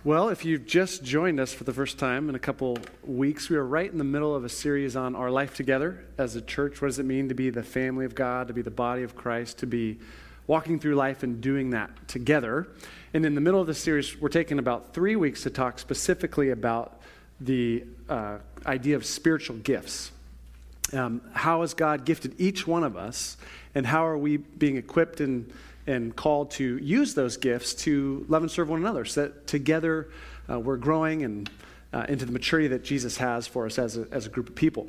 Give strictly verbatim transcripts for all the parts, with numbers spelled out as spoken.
Well, if you've just joined us for the first time in a couple weeks, we are right in the middle of a series on our life together as a church. What does it mean to be the family of God, to be the body of Christ, to be walking through life and doing that together? And in the middle of the series, we're taking about three weeks to talk specifically about the uh, idea of spiritual gifts. Um, how has God gifted each one of us, and how are we being equipped and and called to use those gifts to love and serve one another, so that together uh, we're growing and uh, into the maturity that Jesus has for us as a, as a group of people.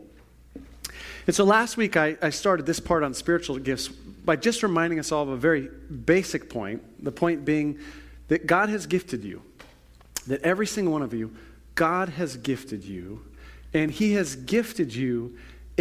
And so last week I, I started this part on spiritual gifts by just reminding us all of a very basic point, the point being that God has gifted you, that every single one of you, God has gifted you, and He has gifted you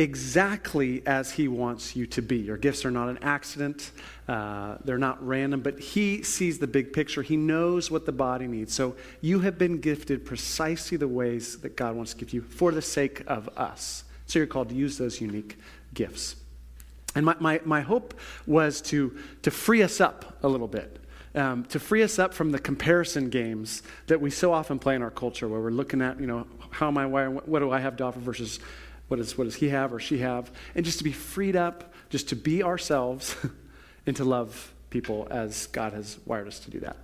exactly as He wants you to be. Your gifts are not an accident. Uh, they're not random, but He sees the big picture. He knows what the body needs. So you have been gifted precisely the ways that God wants to give you for the sake of us. So you're called to use those unique gifts. And my, my, my hope was to, to free us up a little bit. Um, to free us up from the comparison games that we so often play in our culture, where we're looking at, you know, how am I, why, what do I have to offer versus What, is, what does he have or she have? And just to be freed up, just to be ourselves and to love people as God has wired us to do that.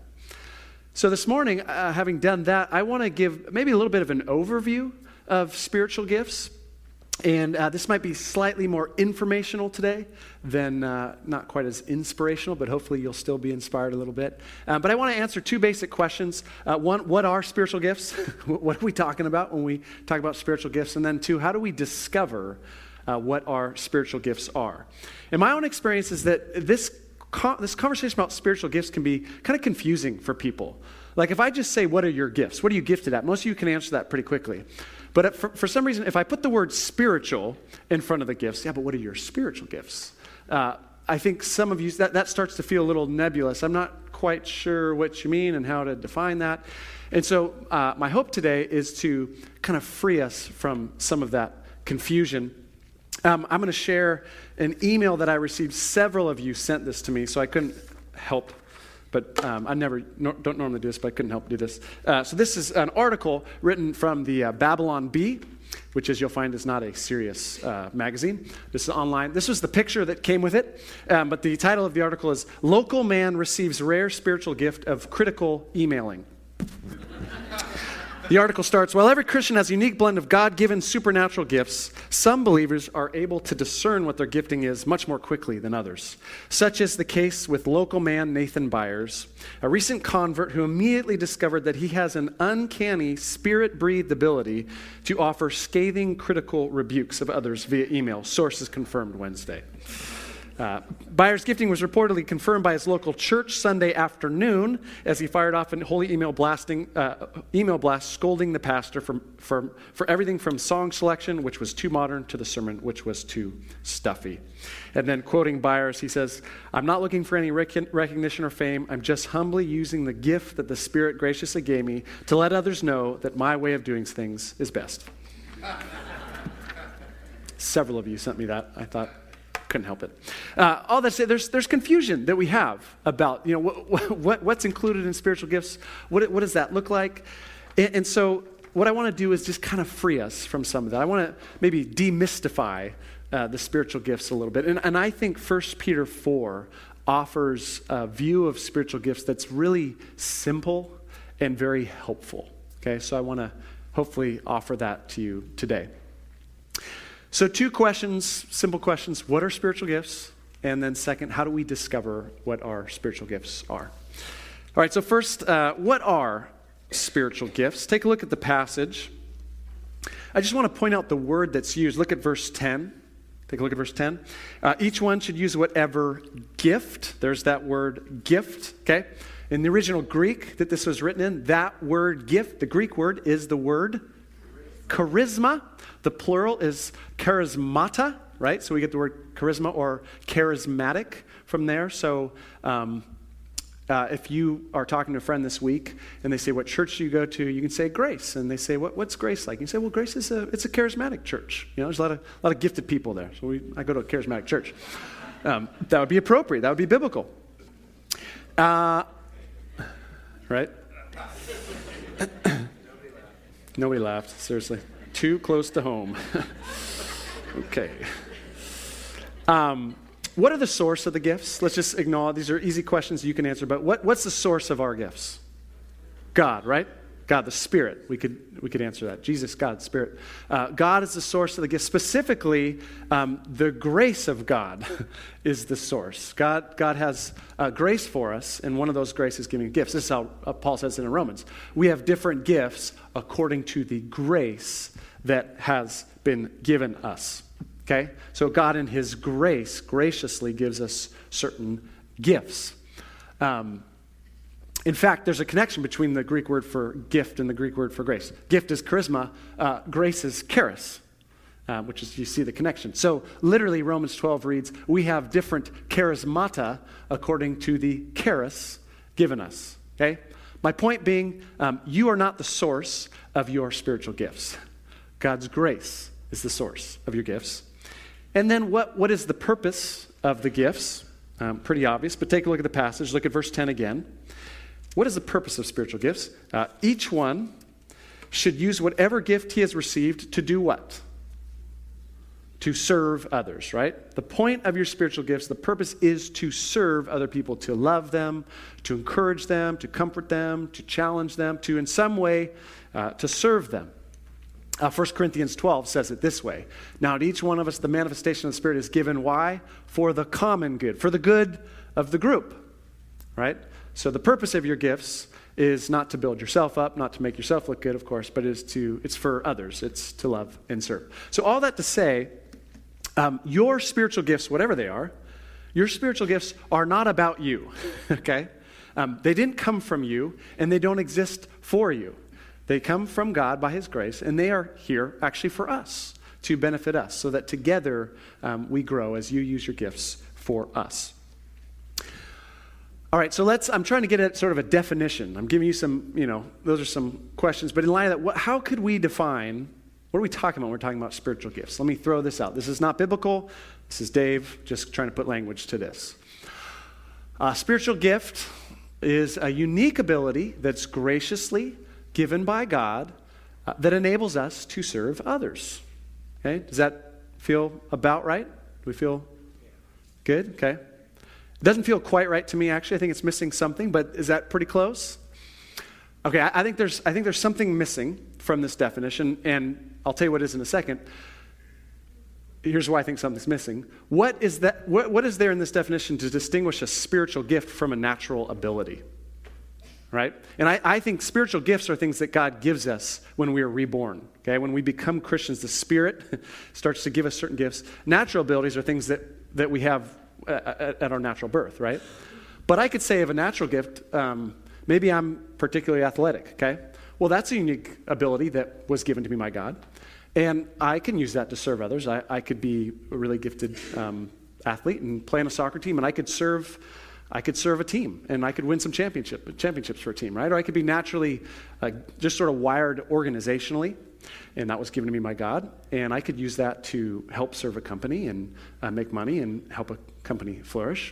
So this morning, uh, having done that, I want to give maybe a little bit of an overview of spiritual gifts. And uh, this might be slightly more informational today than uh, not quite as inspirational, but hopefully you'll still be inspired a little bit. Uh, but I want to answer two basic questions. Uh, one, what are spiritual gifts? What are we talking about when we talk about spiritual gifts? And then two, how do we discover uh, what our spiritual gifts are? And my own experience is that this, co- this conversation about spiritual gifts can be kind of confusing for people. Like if I just say, what are your gifts? What are you gifted at? Most of you can answer that pretty quickly. But for, for some reason, if I put the word spiritual in front of the gifts, yeah, but what are your spiritual gifts? Uh, I think some of you, that, that starts to feel a little nebulous. I'm not quite sure what you mean and how to define that. And so uh, my hope today is to kind of free us from some of that confusion. Um, I'm going to share an email that I received. Several of you sent this to me, so I couldn't help But um, I never no, don't normally do this, but I couldn't help do this. Uh, so this is an article written from the uh, Babylon Bee, which, as you'll find, is not a serious uh, magazine. This is online. This was the picture that came with it. Um, but the title of the article is "Local Man Receives Rare Spiritual Gift of Critical Emailing." The article starts, while every Christian has a unique blend of God-given supernatural gifts, some believers are able to discern what their gifting is much more quickly than others. Such is the case with local man Nathan Byers, a recent convert who immediately discovered that he has an uncanny, spirit-breathed ability to offer scathing, critical rebukes of others via email. Sources confirmed Wednesday. Uh, Byers' gifting was reportedly confirmed by his local church Sunday afternoon as he fired off a holy email blasting, uh, email blast scolding the pastor for, for, for everything from song selection, which was too modern, to the sermon, which was too stuffy. And then quoting Byers, he says, "I'm not looking for any rec- recognition or fame. I'm just humbly using the gift that the Spirit graciously gave me to let others know that my way of doing things is best." Several of you sent me that. I thought, couldn't help it. Uh, all that said, there's there's confusion that we have about, you know, what, what what's included in spiritual gifts. What what does that look like? And, and so what I want to do is just kind of free us from some of that. I want to maybe demystify uh, the spiritual gifts a little bit. And, and I think First Peter four offers a view of spiritual gifts that's really simple and very helpful. Okay, so I want to hopefully offer that to you today. So two questions, simple questions. What are spiritual gifts? And then second, how do we discover what our spiritual gifts are? All right, so first, uh, what are spiritual gifts? Take a look at the passage. I just want to point out the word that's used. Look at verse ten. Take a look at verse ten. Uh, each one should use whatever gift. There's that word gift, okay? In the original Greek that this was written in, that word gift, the Greek word is the word charisma. The plural is charismata, right? So we get the word charisma or charismatic from there. So um, uh, if you are talking to a friend this week and they say, what church do you go to? You can say Grace. And they say, what, what's Grace like? You say, well, Grace is a, it's a charismatic church. You know, there's a lot of, a lot of gifted people there. So we, I go to a charismatic church. Um, that would be appropriate. That would be biblical. Uh, right? Nobody laughed, seriously. Too close to home. Okay. Um, what are the source of the gifts? Let's just ignore, these are easy questions you can answer, but what, what's the source of our gifts? God, right? God, the Spirit. We could we could answer that. Jesus, God, Spirit. Uh, God is the source of the gift. Specifically, um, the grace of God is the source. God, God has uh, grace for us, and one of those graces is giving gifts. This is how uh, Paul says it in Romans. We have different gifts according to the grace that has been given us. Okay? So God in his grace graciously gives us certain gifts. Um In fact, there's a connection between the Greek word for gift and the Greek word for grace. Gift is charisma, uh, grace is charis, uh, which is, you see the connection. So literally Romans twelve reads, we have different charismata according to the charis given us, okay? My point being, um, you are not the source of your spiritual gifts. God's grace is the source of your gifts. And then what, what is the purpose of the gifts? Um, pretty obvious, but take a look at the passage. Look at verse ten again. What is the purpose of spiritual gifts? Uh, each one should use whatever gift he has received to do what? To serve others, right? The point of your spiritual gifts, the purpose is to serve other people, to love them, to encourage them, to comfort them, to challenge them, to in some way uh, to serve them. Uh, First Corinthians twelve says it this way. Now to each one of us, the manifestation of the Spirit is given. Why? For the common good, for the good of the group, right? So the purpose of your gifts is not to build yourself up, not to make yourself look good, of course, but is to it's for others. It's to love and serve. So all that to say, um, your spiritual gifts, whatever they are, your spiritual gifts are not about you, okay? Um, they didn't come from you, and they don't exist for you. They come from God by his grace, and they are here actually for us, to benefit us, so that together um, we grow as you use your gifts for us. All right, so let's, I'm trying to get at sort of a definition. I'm giving you some, you know, those are some questions. But in light of that, what, how could we define, what are we talking about when we're talking about spiritual gifts? Let me throw this out. This is not biblical. This is Dave just trying to put language to this. A spiritual gift is a unique ability that's graciously given by God uh, that enables us to serve others. Okay, does that feel about right? Do we feel good? Okay. It doesn't feel quite right to me, actually. I think it's missing something, but is that pretty close? Okay, I, I think there's I think there's something missing from this definition, and I'll tell you what it is in a second. Here's why I think something's missing. What is that? What, what is there in this definition to distinguish a spiritual gift from a natural ability? Right? And I, I think spiritual gifts are things that God gives us when we are reborn. Okay, when we become Christians, the Spirit starts to give us certain gifts. Natural abilities are things that, that we have at, at our natural birth, right? But I could say of a natural gift, um, maybe I'm particularly athletic, okay? Well, that's a unique ability that was given to me by God. And I can use that to serve others. I, I could be a really gifted um, athlete and play on a soccer team, and I could serve I could serve a team, and I could win some championship championships for a team, right? Or I could be naturally uh, just sort of wired organizationally, and that was given to me by God, and I could use that to help serve a company and uh, make money and help a company flourish.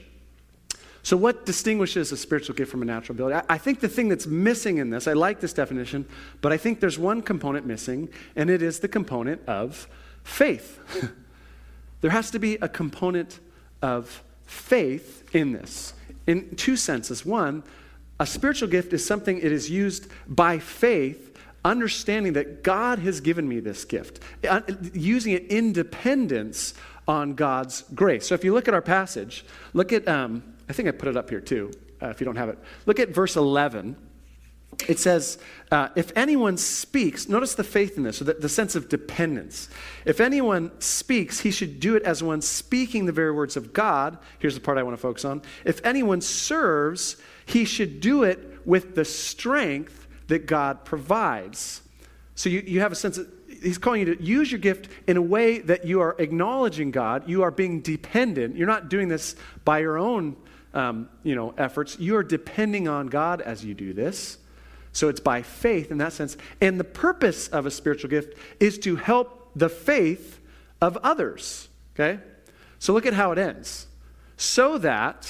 So what distinguishes a spiritual gift from a natural ability? I, I think the thing that's missing in this, I like this definition, but I think there's one component missing, and it is the component of faith. There has to be a component of faith in this. In two senses. One, a spiritual gift is something it is used by faith, understanding that God has given me this gift, using it in dependence on God's grace. So if you look at our passage, look at, um, I think I put it up here too, uh, if you don't have it. Look at verse eleven. It says, uh, if anyone speaks, notice the faith in this, or the, the sense of dependence. If anyone speaks, he should do it as one speaking the very words of God. Here's the part I want to focus on. If anyone serves, he should do it with the strength that God provides. So you, you have a sense of, he's calling you to use your gift in a way that you are acknowledging God. You are being dependent. You're not doing this by your own um, you know, efforts. You are depending on God as you do this. So it's by faith in that sense. And the purpose of a spiritual gift is to help the faith of others. Okay? So look at how it ends. So that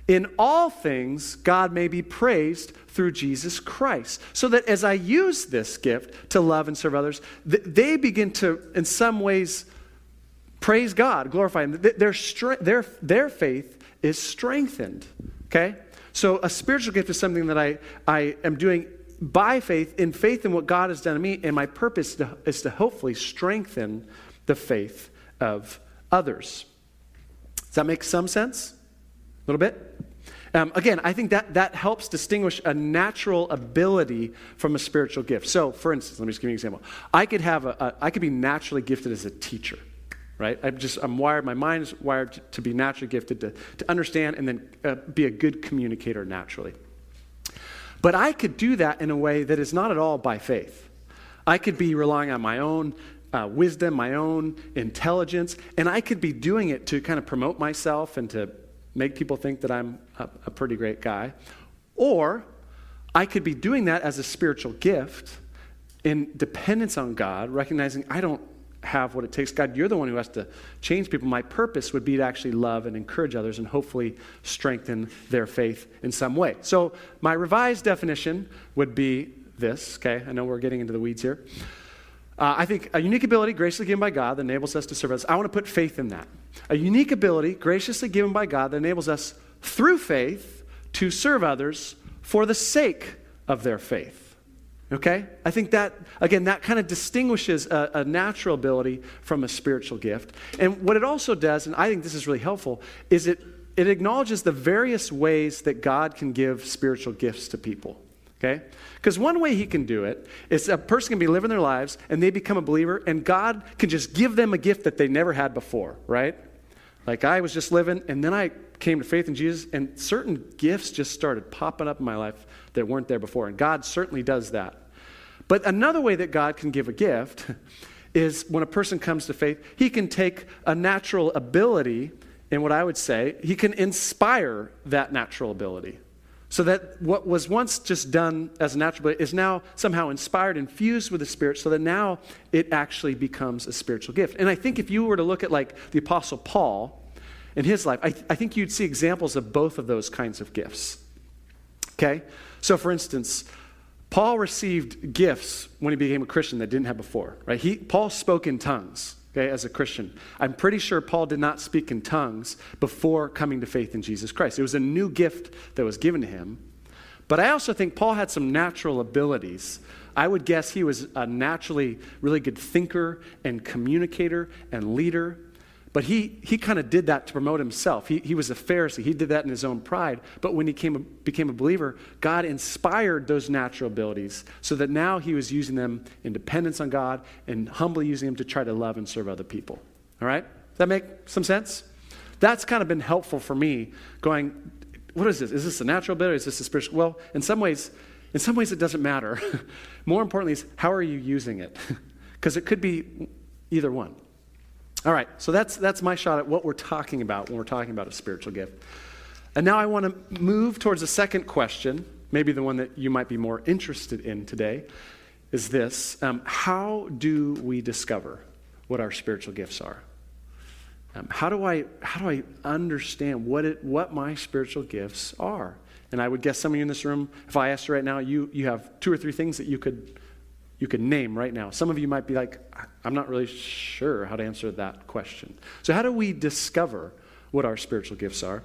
in all things God may be praised through Jesus Christ. So that as I use this gift to love and serve others, th- they begin to, in some ways, praise God, glorify Him. Their, stre- their, their faith is strengthened, okay? So a spiritual gift is something that I, I am doing by faith, in faith in what God has done to me, and my purpose to, is to hopefully strengthen the faith of others. Does that make some sense? A little bit? Um, again, I think that, that helps distinguish a natural ability from a spiritual gift. So, for instance, let me just give you an example. I could have a, a I could be naturally gifted as a teacher, right? I'm just I'm wired. My mind is wired to, to be naturally gifted to to understand and then uh, be a good communicator naturally. But I could do that in a way that is not at all by faith. I could be relying on my own uh, wisdom, my own intelligence, and I could be doing it to kind of promote myself and to make people think that I'm a, a pretty great guy. Or I could be doing that as a spiritual gift in dependence on God, recognizing I don't have what it takes. God, you're the one who has to change people. My purpose would be to actually love and encourage others and hopefully strengthen their faith in some way. So my revised definition would be this, okay? I know we're getting into the weeds here. Uh, I think a unique ability graciously given by God that enables us to serve others. I want to put faith in that. A unique ability graciously given by God that enables us through faith to serve others for the sake of their faith. Okay? I think that, again, that kind of distinguishes a, a natural ability from a spiritual gift. And what it also does, and I think this is really helpful, is it, it acknowledges the various ways that God can give spiritual gifts to people. Okay? Because one way He can do it is a person can be living their lives and they become a believer and God can just give them a gift that they never had before, right? Like I was just living and then I came to faith in Jesus and certain gifts just started popping up in my life that weren't there before. And God certainly does that. But another way that God can give a gift is when a person comes to faith, He can take a natural ability and what I would say, He can inspire that natural ability. So that what was once just done as a natural ability is now somehow inspired, infused with the Spirit, so that now it actually becomes a spiritual gift. And I think if you were to look at like the Apostle Paul in his life, I, th- I think you'd see examples of both of those kinds of gifts. Okay? So for instance, Paul received gifts when he became a Christian that didn't have before, right? He, Paul spoke in tongues, okay, as a Christian. I'm pretty sure Paul did not speak in tongues before coming to faith in Jesus Christ. It was a new gift that was given to him. But I also think Paul had some natural abilities. I would guess he was a naturally really good thinker and communicator and leader. But he he kind of did that to promote himself. He he was a Pharisee. He did that in his own pride. But when he came became a believer, God inspired those natural abilities so that now he was using them in dependence on God and humbly using them to try to love and serve other people. All right? Does that make some sense? That's kind of been helpful for me going, what is this? Is this a natural ability? Is this a spiritual? Well, in some ways, in some ways it doesn't matter. More importantly is how are you using it? Because it could be either one. All right, so that's that's my shot at what we're talking about when we're talking about a spiritual gift. And now I want to move towards the second question, maybe the one that you might be more interested in today, is this. Um, how do we discover what our spiritual gifts are? Um, how do I how do I understand what it what my spiritual gifts are? And I would guess some of you in this room, if I asked you right now, you you have two or three things that you could you could name right now. Some of you might be like, I'm not really sure how to answer that question. So how do we discover what our spiritual gifts are?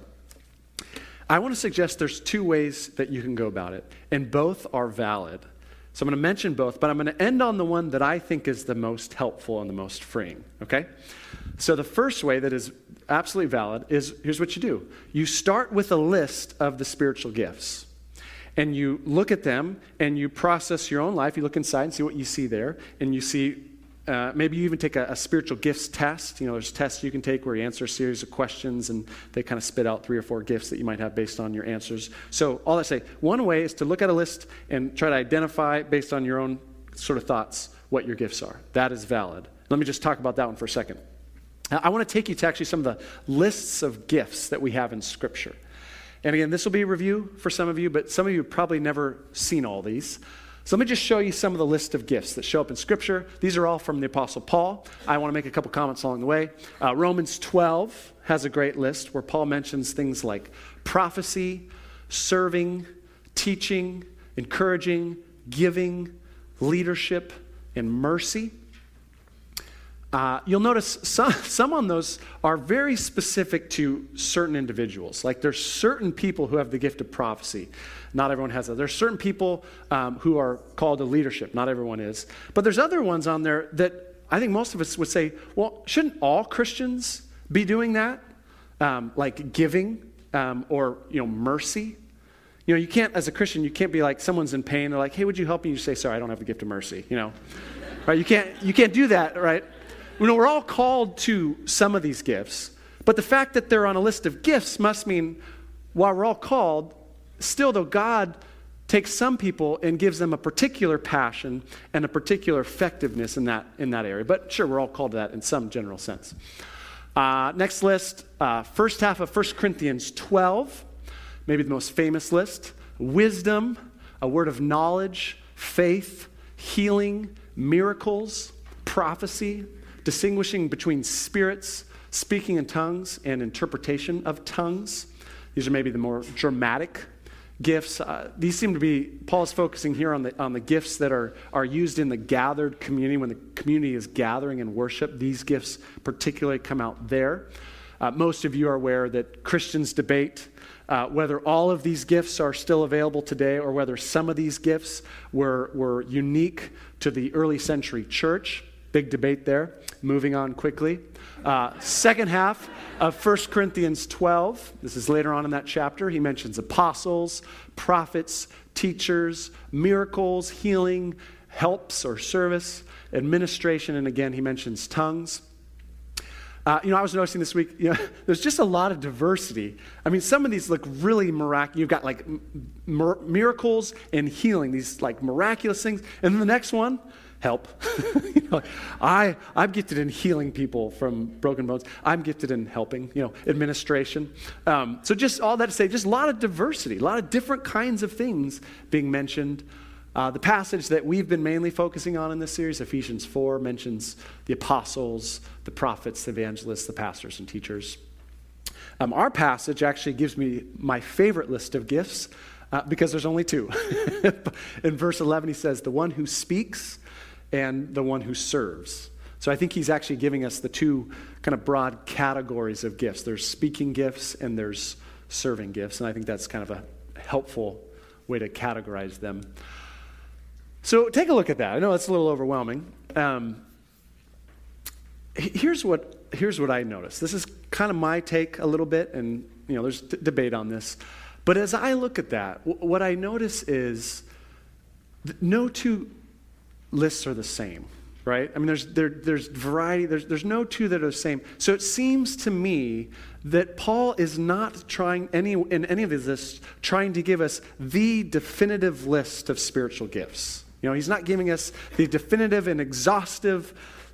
I want to suggest there's two ways that you can go about it, and both are valid. So I'm going to mention both, but I'm going to end on the one that I think is the most helpful and the most freeing, okay? So the first way that is absolutely valid is, here's what you do. You start with a list of the spiritual gifts. And you look at them and you process your own life. You look inside and see what you see there. And you see, uh, maybe you even take a, a spiritual gifts test. You know, there's tests you can take where you answer a series of questions and they kind of spit out three or four gifts that you might have based on your answers. So all I say, one way is to look at a list and try to identify based on your own sort of thoughts what your gifts are. That is valid. Let me just talk about that one for a second. I want to take you to actually some of the lists of gifts that we have in Scripture. And again, this will be a review for some of you, but some of you have probably never seen all these. So let me just show you some of the list of gifts that show up in Scripture. These are all from the Apostle Paul. I want to make a couple comments along the way. Uh, Romans twelve has a great list where Paul mentions things like prophecy, serving, teaching, encouraging, giving, leadership, and mercy. Uh, you'll notice some, some on those are very specific to certain individuals. Like there's certain people who have the gift of prophecy. Not everyone has that. There's certain people um, who are called to leadership. Not everyone is. But there's other ones on there that I think most of us would say, well, shouldn't all Christians be doing that? Um, like giving um, or, you know, mercy. You know, you can't, as a Christian, you can't be like, someone's in pain. They're like, hey, would you help me? You say, sorry, I don't have the gift of mercy. You know, right? You can't, you can't do that, right? You know, we're all called to some of these gifts, but the fact that they're on a list of gifts must mean while we're all called, still though God takes some people and gives them a particular passion and a particular effectiveness in that in that area. But sure, we're all called to that in some general sense. Uh, next list, uh, first half of First Corinthians twelve, maybe the most famous list. Wisdom, a word of knowledge, faith, healing, miracles, prophecy, distinguishing between spirits, speaking in tongues, and interpretation of tongues. These are maybe the more dramatic gifts. Uh, these seem to be, Paul is focusing here on the on the gifts that are, are used in the gathered community. When the community is gathering in worship, these gifts particularly come out there. Uh, most of you are aware that Christians debate uh, whether all of these gifts are still available today or whether some of these gifts were, were unique to the early century church. Big debate there. Moving on quickly. Uh, second half of First Corinthians twelve. This is later on in that chapter. He mentions apostles, prophets, teachers, miracles, healing, helps or service, administration, and again, he mentions tongues. Uh, you know, I was noticing this week, you know, there's just a lot of diversity. I mean, some of these look really miraculous. You've got like mir- miracles and healing, these like miraculous things. And then the next one, help. you know, I, I'm gifted in healing people from broken bones. I'm gifted in helping, you know, administration. Um, so just all that to say, just a lot of diversity, a lot of different kinds of things being mentioned. Uh, the passage that we've been mainly focusing on in this series, Ephesians four, mentions the apostles, the prophets, the evangelists, the pastors, and teachers. Um, our passage actually gives me my favorite list of gifts uh, because there's only two. In verse eleven, he says, the one who speaks and the one who serves. So I think he's actually giving us the two kind of broad categories of gifts. There's speaking gifts and there's serving gifts, and I think that's kind of a helpful way to categorize them. So take a look at that. I know it's a little overwhelming. Um, here's what here's what I noticed. This is kind of my take a little bit, and you know, there's d- debate on this. But as I look at that, w- what I notice is th- no two lists are the same, right? I mean, there's there, there's variety. There's there's no two that are the same. So it seems to me that Paul is not trying any in any of his lists trying to give us the definitive list of spiritual gifts. You know, he's not giving us the definitive and exhaustive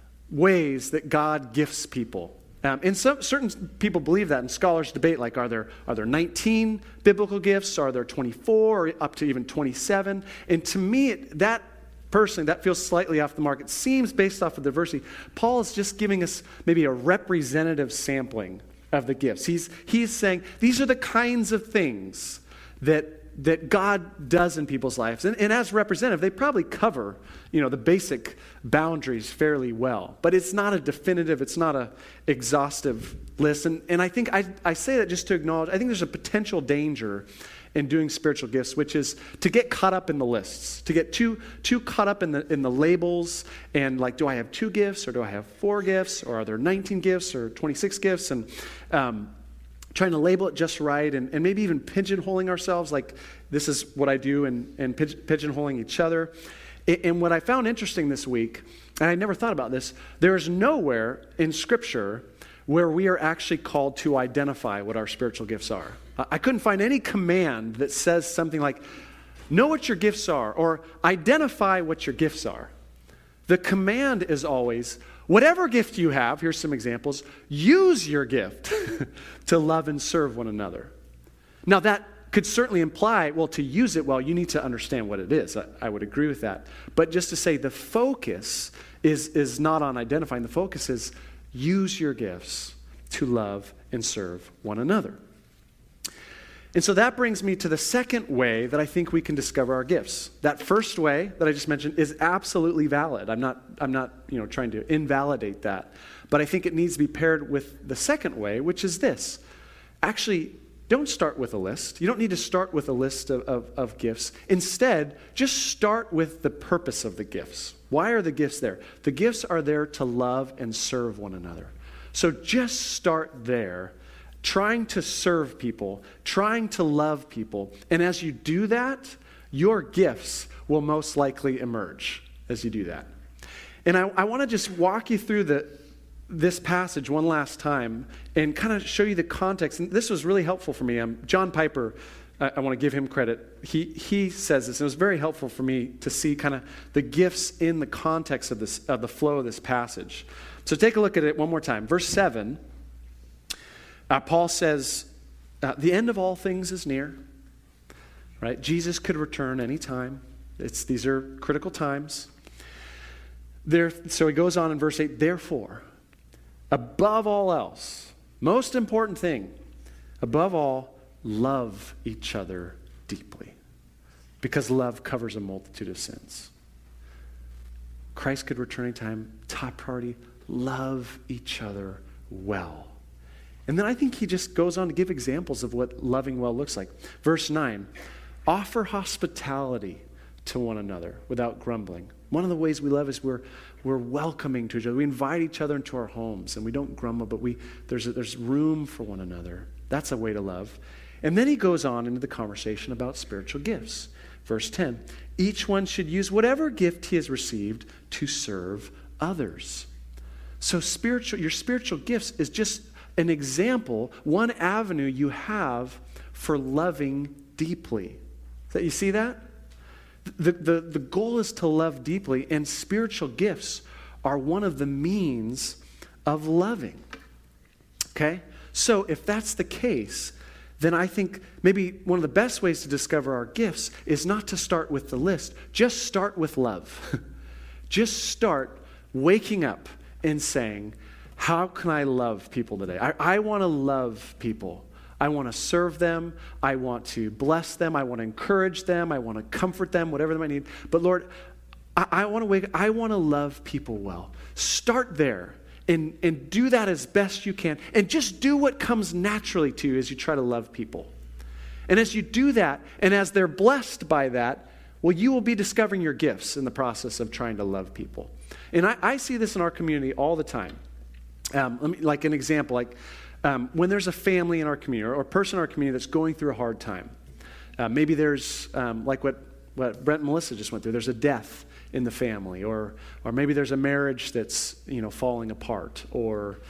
ways that God gifts people. Um, and some certain people believe that, and scholars debate, like, are there are there nineteen biblical gifts? Are there twenty-four or up to even twenty-seven? And to me, it, that personally, that feels slightly off the mark. It seems, based off of the diversity, Paul is just giving us maybe a representative sampling of the gifts. He's he's saying these are the kinds of things that that God does in people's lives. And, and as representative, they probably cover, you know, the basic boundaries fairly well. But it's not a definitive, it's not a exhaustive list. And, and I think I, I say that just to acknowledge, I think there's a potential danger in doing spiritual gifts, which is to get caught up in the lists, to get too too caught up in the in the labels and like, do I have two gifts or do I have four gifts or are there nineteen gifts or twenty-six gifts? And um, trying to label it just right, and, and maybe even pigeonholing ourselves, like this is what I do, and, and pigeonholing each other. And what I found interesting this week, and I never thought about this, there is nowhere in Scripture where we are actually called to identify what our spiritual gifts are. I couldn't find any command that says something like, know what your gifts are, or identify what your gifts are. The command is always, whatever gift you have, here's some examples, use your gift to love and serve one another. Now that could certainly imply, well, to use it well, you need to understand what it is. I, I would agree with that. But just to say the focus is, is not on identifying. The focus is use your gifts to love and serve one another. And so that brings me to the second way that I think we can discover our gifts. That first way that I just mentioned is absolutely valid. I'm not, I'm not, you know, trying to invalidate that. But I think it needs to be paired with the second way, which is this. Actually, don't start with a list. You don't need to start with a list of, of, of gifts. Instead, just start with the purpose of the gifts. Why are the gifts there? The gifts are there to love and serve one another. So just start there, trying to serve people, trying to love people. And as you do that, your gifts will most likely emerge as you do that. And I, I want to just walk you through the, this passage one last time and kind of show you the context. And this was really helpful for me. Um, John Piper, I, I want to give him credit. He, he says this, and it was very helpful for me to see kind of the gifts in the context of, this, of the flow of this passage. So take a look at it one more time. Verse seven. Uh, Paul says, uh, the end of all things is near, right? Jesus could return anytime. It's, these are critical times. There, so he goes on in verse eight, therefore, above all else, most important thing, above all, love each other deeply, because love covers a multitude of sins. Christ could return anytime. Top priority, love each other well. And then I think he just goes on to give examples of what loving well looks like. Verse nine, offer hospitality to one another without grumbling. One of the ways we love is we're we're welcoming to each other. We invite each other into our homes, and we don't grumble, but we there's a, there's room for one another. That's a way to love. And then he goes on into the conversation about spiritual gifts. Verse ten, each one should use whatever gift he has received to serve others. So spiritual, your spiritual gifts is just an example, one avenue you have for loving deeply. That you see that? The, the, the goal is to love deeply, and spiritual gifts are one of the means of loving. Okay? So if that's the case, then I think maybe one of the best ways to discover our gifts is not to start with the list. Just start with love. Just start waking up and saying, how can I love people today? I, I want to love people. I want to serve them. I want to bless them. I want to encourage them. I want to comfort them, whatever they might need. But Lord, I, I want to wake. I want to love people well. Start there and, and do that as best you can. And just do what comes naturally to you as you try to love people. And as you do that, and as they're blessed by that, well, you will be discovering your gifts in the process of trying to love people. And I, I see this in our community all the time. Um, let me, like an example, like um, when there's a family in our community or, or a person in our community that's going through a hard time. Uh, maybe there's, um, like what, what Brent and Melissa just went through, there's a death in the family, or or maybe there's a marriage that's, you know, falling apart, or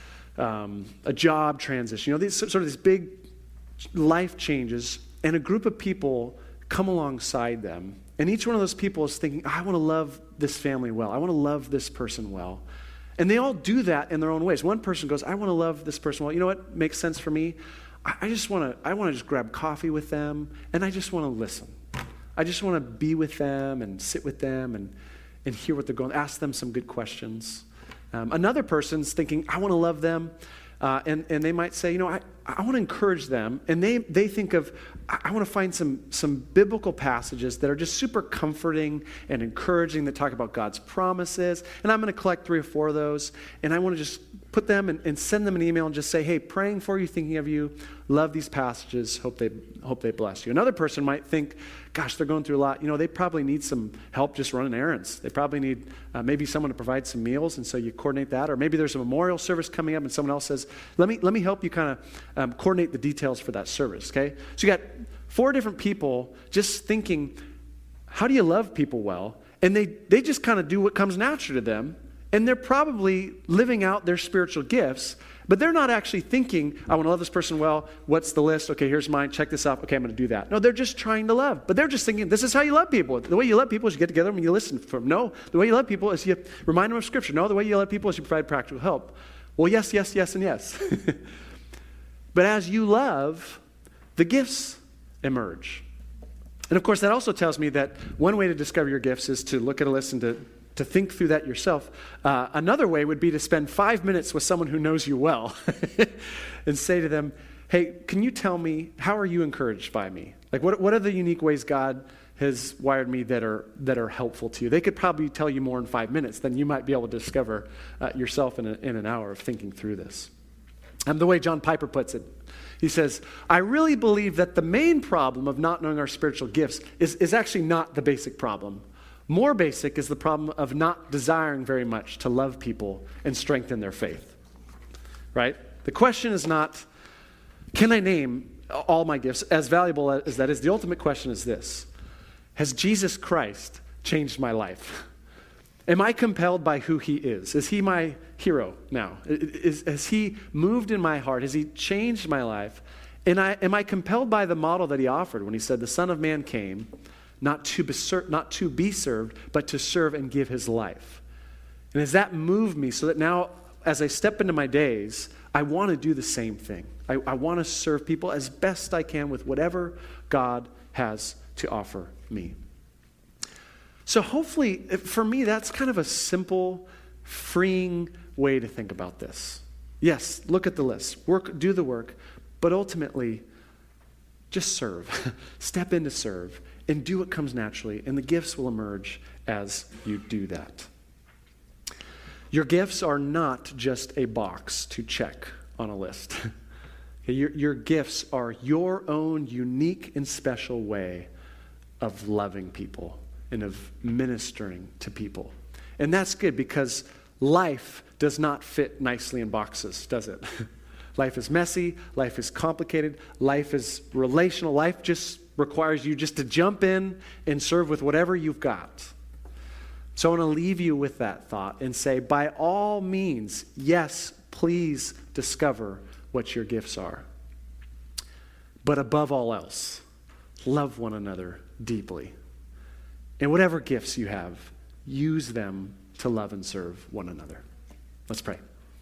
um, a job transition. You know, these sort of these big life changes, and a group of people come alongside them, and each one of those people is thinking, I want to love this family well. I want to love this person well. And they all do that in their own ways. One person goes, I want to love this person well. You know what makes sense for me? I, I just want to I want to just grab coffee with them, and I just want to listen. I just want to be with them and sit with them and, and hear what they're going, ask them some good questions. Um, another person's thinking, I want to love them. Uh, and, and they might say, you know, I, I want to encourage them. And they, they think of, I, I want to find some, some biblical passages that are just super comforting and encouraging that talk about God's promises. And I'm going to collect three or four of those. And I want to just put them and, and send them an email and just say, hey, praying for you, thinking of you, love these passages, hope they hope they bless you. Another person might think, gosh, they're going through a lot. You know, they probably need some help just running errands. They probably need uh, maybe someone to provide some meals, and so you coordinate that. Or maybe there's a memorial service coming up, and someone else says, let me let me help you kind of um, coordinate the details for that service, okay? So you got four different people just thinking, how do you love people well? And they, they just kind of do what comes natural to them, and they're probably living out their spiritual gifts, but they're not actually thinking, I want to love this person well. What's the list? Okay, here's mine. Check this off. Okay, I'm going to do that. No, they're just trying to love. But they're just thinking, this is how you love people. The way you love people is you get together and you listen for them. No, the way you love people is you remind them of Scripture. No, the way you love people is you provide practical help. Well, yes, yes, yes, and yes. But as you love, the gifts emerge. And of course, that also tells me that one way to discover your gifts is to look at a list and to to think through that yourself. Uh, another way would be to spend five minutes with someone who knows you well and say to them, hey, can you tell me, how are you encouraged by me? Like, what, what are the unique ways God has wired me that are that are helpful to you? They could probably tell you more in five minutes than you might be able to discover uh, yourself in, a, in an hour of thinking through this. And the way John Piper puts it, he says, I really believe that the main problem of not knowing our spiritual gifts is, is actually not the basic problem. More basic is the problem of not desiring very much to love people and strengthen their faith, right? The question is not, can I name all my gifts? As valuable as that is, the ultimate question is this: has Jesus Christ changed my life? Am I compelled by who he is? Is he my hero now? Is, has he moved in my heart? Has he changed my life? And I, am I compelled by the model that he offered when he said, the Son of Man came not to be, ser- not to be served, but to serve and give his life? And has that moved me so that now, as I step into my days, I want to do the same thing. I, I want to serve people as best I can with whatever God has to offer me. So hopefully, for me, that's kind of a simple, freeing way to think about this. Yes, look at the list, work, do the work, but ultimately, just serve. Step in to serve and do what comes naturally, and the gifts will emerge as you do that. Your gifts are not just a box to check on a list. your, your gifts are your own unique and special way of loving people and of ministering to people. And that's good because life does not fit nicely in boxes, does it? Life is messy, life is complicated, life is relational, life just requires you just to jump in and serve with whatever you've got. So I want to leave you with that thought and say, by all means, yes, please discover what your gifts are. But above all else, love one another deeply. And whatever gifts you have, use them to love and serve one another. Let's pray.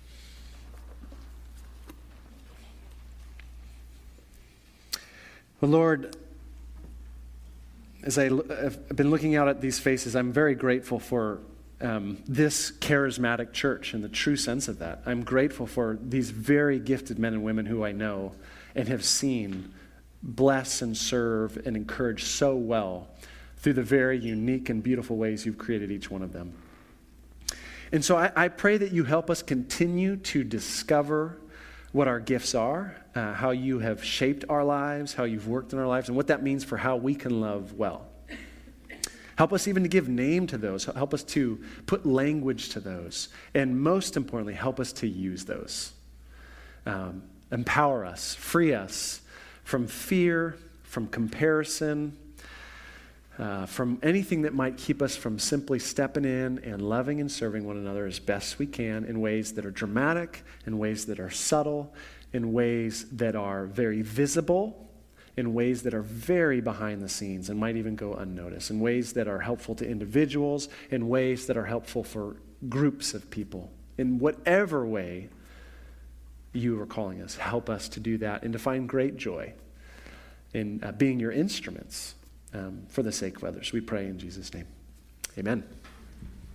Well, Lord, as I have been looking out at these faces, I'm very grateful for um, this charismatic church in the true sense of that. I'm grateful for these very gifted men and women who I know and have seen bless and serve and encourage so well through the very unique and beautiful ways you've created each one of them. And so I, I pray that you help us continue to discover what our gifts are, uh, how you have shaped our lives, how you've worked in our lives, and what that means for how we can love well. Help us even to give name to those. Help us to put language to those. And most importantly, help us to use those. Um, empower us, free us from fear, from comparison, Uh, from anything that might keep us from simply stepping in and loving and serving one another as best we can in ways that are dramatic, in ways that are subtle, in ways that are very visible, in ways that are very behind the scenes and might even go unnoticed, in ways that are helpful to individuals, in ways that are helpful for groups of people. In whatever way you are calling us, help us to do that and to find great joy in uh, being your instruments Um, for the sake of others. We pray in Jesus' name. Amen.